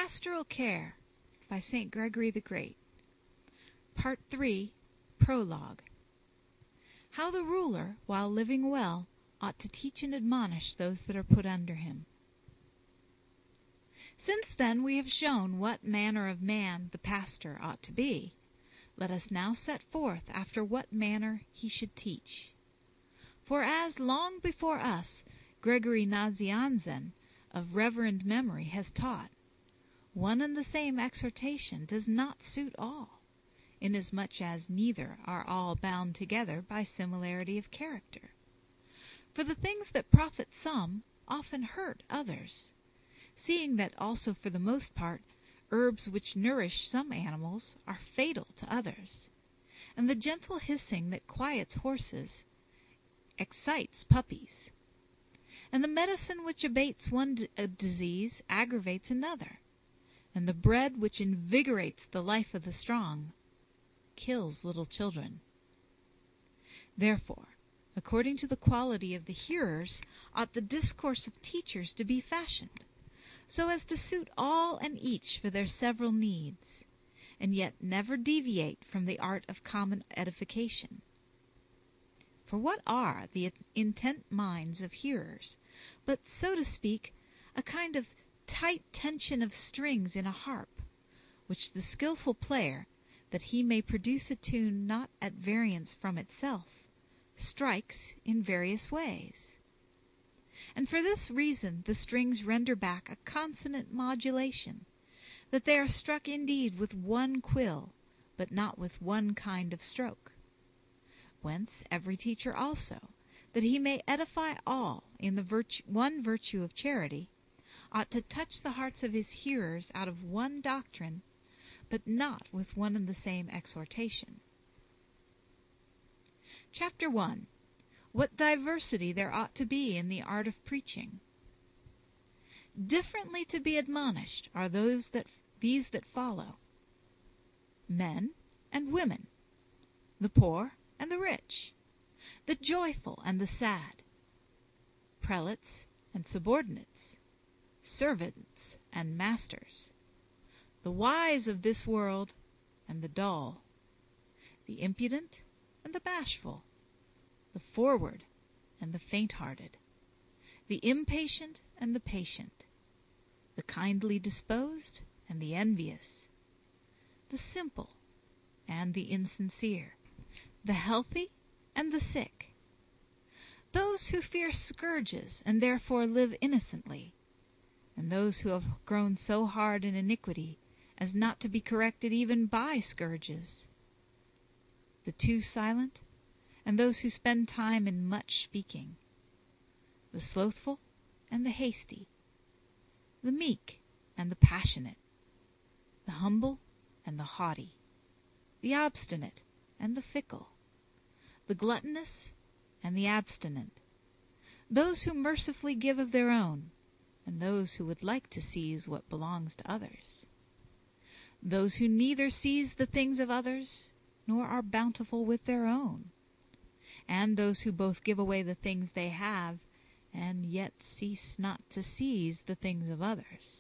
Pastoral Care by St. Gregory the Great. Part 3, Prologue. How the ruler, while living well, ought to teach and admonish those that are put under him. Since then we have shown what manner of man the pastor ought to be, let us now set forth after what manner he should teach. For as long before us Gregory Nazianzen of reverend memory has taught, one and the same exhortation does not suit all, inasmuch as neither are all bound together by similarity of character. For the things that profit some often hurt others, seeing that also for the most part herbs which nourish some animals are fatal to others, and the gentle hissing that quiets horses excites puppies, and the medicine which abates one disease aggravates another, and the bread which invigorates the life of the strong kills little children. Therefore, according to the quality of the hearers, ought the discourse of teachers to be fashioned, so as to suit all and each for their several needs, and yet never deviate from the art of common edification. For what are the intent minds of hearers but, so to speak, a kind of tight tension of strings in a harp, which the skilful player, that he may produce a tune not at variance from itself, strikes in various ways? And for this reason the strings render back a consonant modulation, that they are struck indeed with one quill, but not with one kind of stroke. Whence every teacher also, that he may edify all in the one virtue of charity, ought to touch the hearts of his hearers out of one doctrine, but not with one and the same exhortation. Chapter 1. What diversity there ought to be in the art of preaching. Differently to be admonished are these that follow: men and women, the poor and the rich, the joyful and the sad, prelates and subordinates, servants and masters, the wise of this world and the dull, the impudent and the bashful, the forward and the faint-hearted, the impatient and the patient, the kindly disposed and the envious, the simple and the insincere, the healthy and the sick, those who fear scourges and therefore live innocently, and those who have grown so hard in iniquity as not to be corrected even by scourges, the too silent, and those who spend time in much speaking, the slothful and the hasty, the meek and the passionate, the humble and the haughty, the obstinate and the fickle, the gluttonous and the abstinent, those who mercifully give of their own, and those who would like to seize what belongs to others, those who neither seize the things of others nor are bountiful with their own, and those who both give away the things they have and yet cease not to seize the things of others,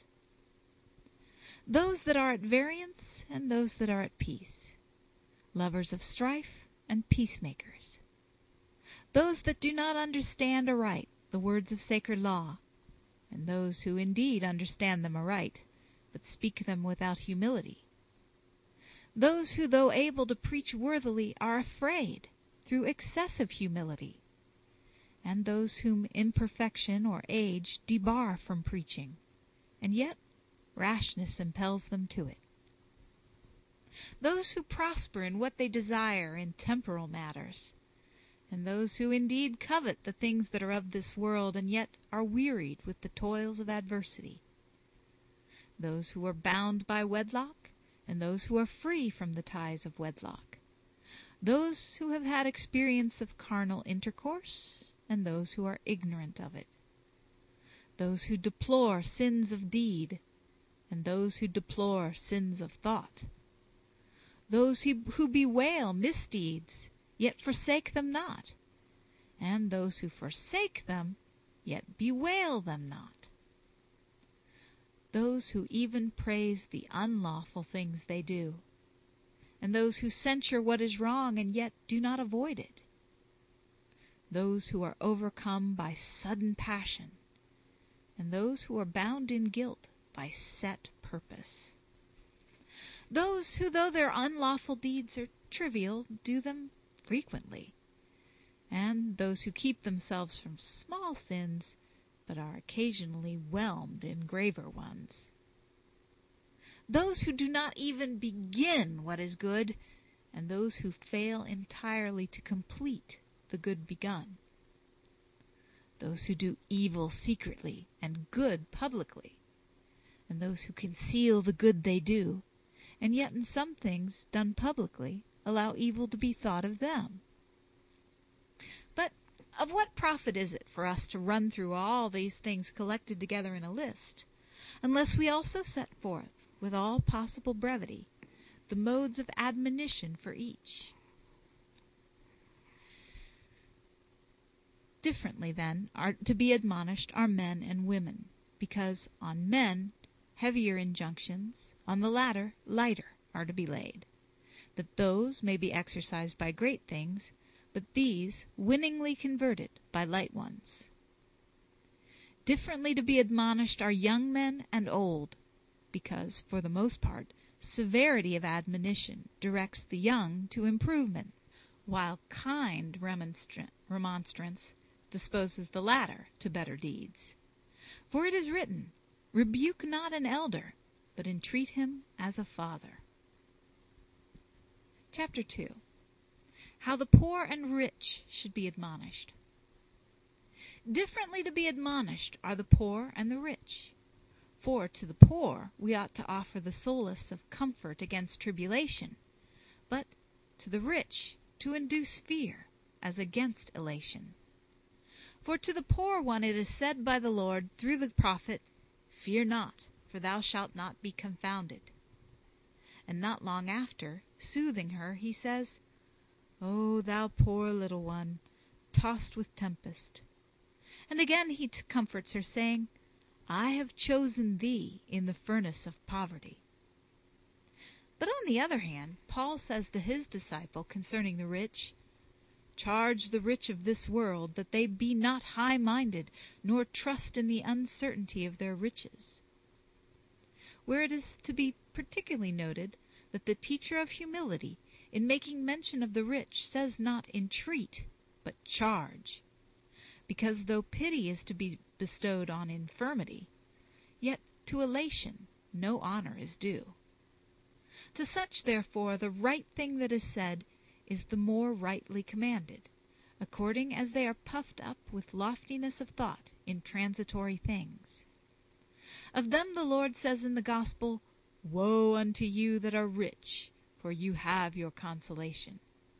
those that are at variance and those that are at peace, lovers of strife and peacemakers, those that do not understand aright the words of sacred law, and those who indeed understand them aright, but speak them without humility, those who, though able to preach worthily, are afraid through excessive humility, and those whom imperfection or age debar from preaching, and yet rashness impels them to it, those who prosper in what they desire in temporal matters, and those who indeed covet the things that are of this world, and yet are wearied with the toils of adversity, those who are bound by wedlock, and those who are free from the ties of wedlock, those who have had experience of carnal intercourse, and those who are ignorant of it, those who deplore sins of deed, and those who deplore sins of thought, those who bewail misdeeds, yet forsake them not, and those who forsake them, yet bewail them not, those who even praise the unlawful things they do, and those who censure what is wrong and yet do not avoid it, those who are overcome by sudden passion, and those who are bound in guilt by set purpose, those who, though their unlawful deeds are trivial, do them frequently, and those who keep themselves from small sins, but are occasionally whelmed in graver ones, those who do not even begin what is good, and those who fail entirely to complete the good begun, those who do evil secretly and good publicly, and those who conceal the good they do, and yet in some things done publicly allow evil to be thought of them. But of what profit is it for us to run through all these things collected together in a list, unless we also set forth, with all possible brevity, the modes of admonition for each? Differently, then, are to be admonished are men and women, because on men heavier injunctions, on the latter lighter, are to be laid, that those may be exercised by great things, but these winningly converted by light ones. Differently to be admonished are young men and old, because, for the most part, severity of admonition directs the young to improvement, while kind remonstrance disposes the latter to better deeds. For it is written, "Rebuke not an elder, but entreat him as a father." Chapter 2. How the poor and rich should be admonished. Differently to be admonished are the poor and the rich. For to the poor we ought to offer the solace of comfort against tribulation, but to the rich to induce fear, as against elation. For to the poor one it is said by the Lord through the prophet, "Fear not, for thou shalt not be confounded." And not long after, soothing her, he says, "O thou poor little one, tossed with tempest." And again he comforts her, saying, "I have chosen thee in the furnace of poverty." But on the other hand, Paul says to his disciple concerning the rich, "Charge the rich of this world that they be not high-minded, nor trust in the uncertainty of their riches." Where it is to be particularly noted that the teacher of humility, in making mention of the rich, says not entreat, but charge, because though pity is to be bestowed on infirmity, yet to elation no honor is due. To such, therefore, the right thing that is said is the more rightly commanded, according as they are puffed up with loftiness of thought in transitory things. Of them the Lord says in the gospel, "Woe unto you that are rich, for you have your consolation."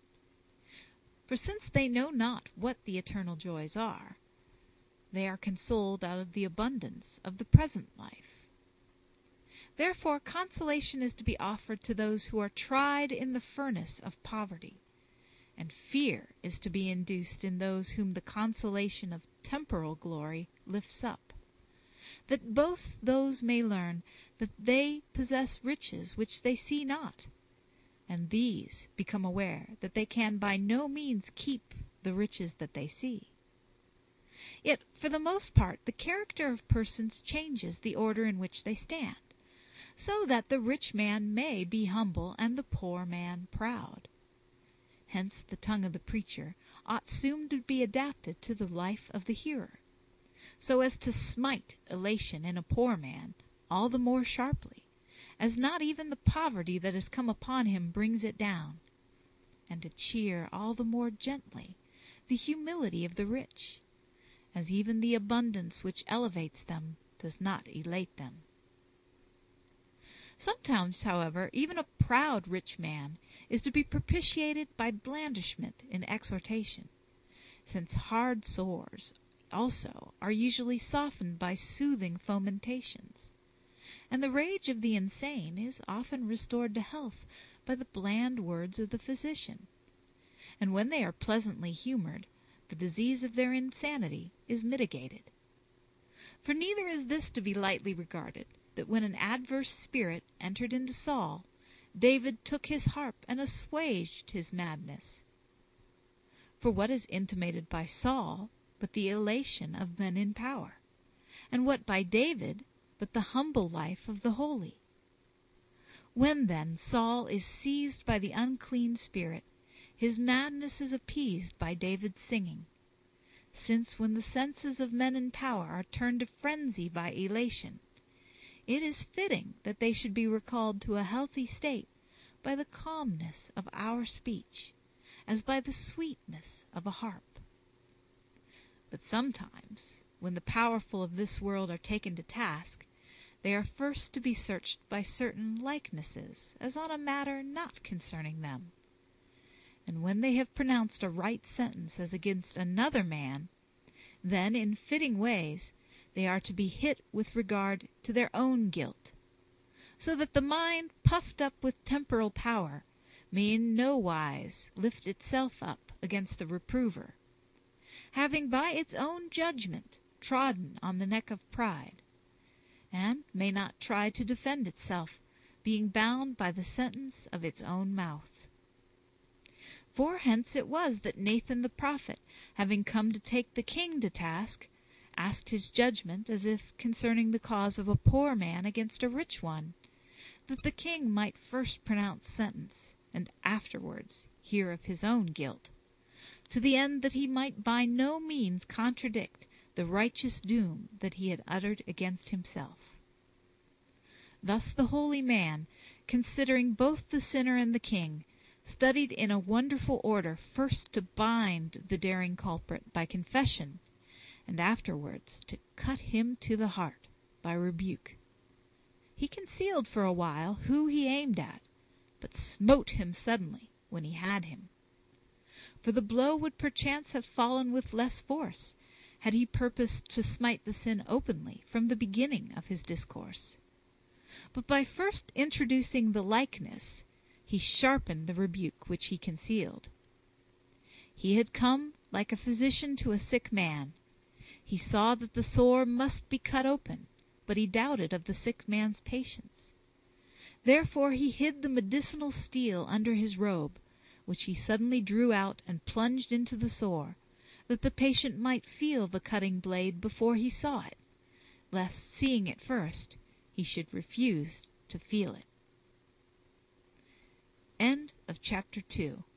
For since they know not what the eternal joys are, they are consoled out of the abundance of the present life. Therefore consolation is to be offered to those who are tried in the furnace of poverty, and fear is to be induced in those whom the consolation of temporal glory lifts up, that both those may learn that they possess riches which they see not, and these become aware that they can by no means keep the riches that they see. Yet for the most part the character of persons changes the order in which they stand, so that the rich man may be humble and the poor man proud. Hence the tongue of the preacher ought soon to be adapted to the life of the hearer, so as to smite elation in a poor man all the more sharply, as not even the poverty that has come upon him brings it down, and to cheer all the more gently the humility of the rich, as even the abundance which elevates them does not elate them. Sometimes, however, even a proud rich man is to be propitiated by blandishment in exhortation, since hard sores also are usually softened by soothing fomentations, and the rage of the insane is often restored to health by the bland words of the physician, and when they are pleasantly humored, the disease of their insanity is mitigated. For neither is this to be lightly regarded, that when an adverse spirit entered into Saul, David took his harp and assuaged his madness. For what is intimated by Saul but the elation of men in power? And what by David but the humble life of the holy? When, then, Saul is seized by the unclean spirit, his madness is appeased by David's singing. Since when the senses of men in power are turned to frenzy by elation, it is fitting that they should be recalled to a healthy state by the calmness of our speech, as by the sweetness of a harp. But sometimes, when the powerful of this world are taken to task, they are first to be searched by certain likenesses, as on a matter not concerning them. And when they have pronounced a right sentence as against another man, then in fitting ways they are to be hit with regard to their own guilt, so that the mind puffed up with temporal power may in no wise lift itself up against the reprover, having by its own judgment trodden on the neck of pride, and may not try to defend itself, being bound by the sentence of its own mouth. For hence it was that Nathan the prophet, having come to take the king to task, asked his judgment as if concerning the cause of a poor man against a rich one, that the king might first pronounce sentence, and afterwards hear of his own guilt, to the end that he might by no means contradict the righteous doom that he had uttered against himself. Thus the holy man, considering both the sinner and the king, studied in a wonderful order first to bind the daring culprit by confession, and afterwards to cut him to the heart by rebuke. He concealed for a while who he aimed at, but smote him suddenly when he had him. For the blow would perchance have fallen with less force, had he purposed to smite the sin openly from the beginning of his discourse. But by first introducing the likeness, he sharpened the rebuke which he concealed. He had come like a physician to a sick man. He saw that the sore must be cut open, but he doubted of the sick man's patience. Therefore he hid the medicinal steel under his robe, which he suddenly drew out and plunged into the sore, that the patient might feel the cutting blade before he saw it, lest, seeing it first, he should refuse to feel it. End of chapter 2.